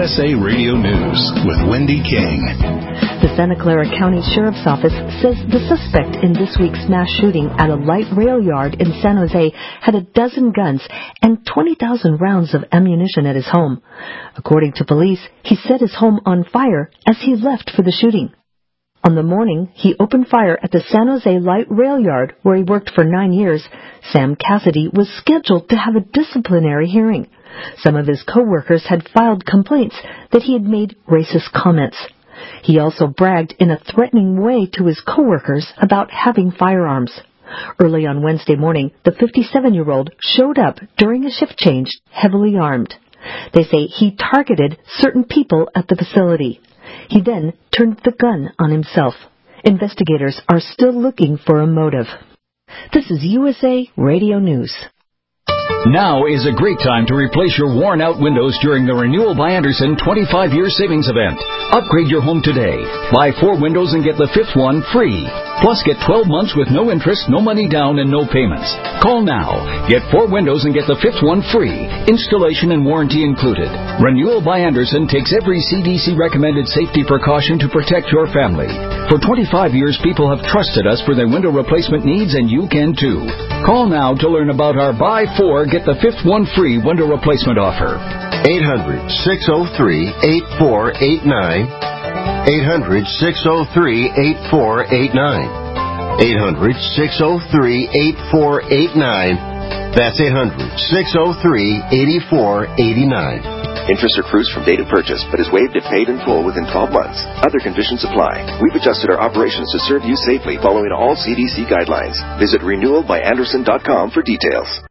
USA Radio News with Wendy King. The Santa Clara County Sheriff's Office says the suspect in this week's mass shooting at a light rail yard in San Jose had a dozen guns and 20,000 rounds of ammunition at his home. According to police, he set his home on fire as he left for the shooting. On the morning, he opened fire at the San Jose Light Rail Yard, where he worked for 9 years. Sam Cassidy was scheduled to have a disciplinary hearing. Some of his co-workers had filed complaints that he had made racist comments. He also bragged in a threatening way to his co-workers about having firearms. Early on Wednesday morning, the 57-year-old showed up during a shift change, heavily armed. They say he targeted certain people at the facility. He then turned the gun on himself. Investigators are still looking for a motive. This is USA Radio News. Now is a great time to replace your worn-out windows during the Renewal by Andersen 25-year savings event. Upgrade your home today. Buy 4 windows and get the 5th one free. Plus, get 12 months with no interest, no money down, and no payments. Call now. Get 4 windows and get the 5th one free. Installation and warranty included. Renewal by Andersen takes every CDC-recommended safety precaution to protect your family. For 25 years, people have trusted us for their window replacement needs, and you can too. Call now to learn about our Buy 4, Get the 5th one free window replacement offer. 800-603-8489. 800-603-8489. 800-603-8489. That's 800-603-8489. Interest accrues from date of purchase, but is waived if paid in full within 12 months. Other conditions apply. We've adjusted our operations to serve you safely following all CDC guidelines. Visit renewalbyandersen.com for details.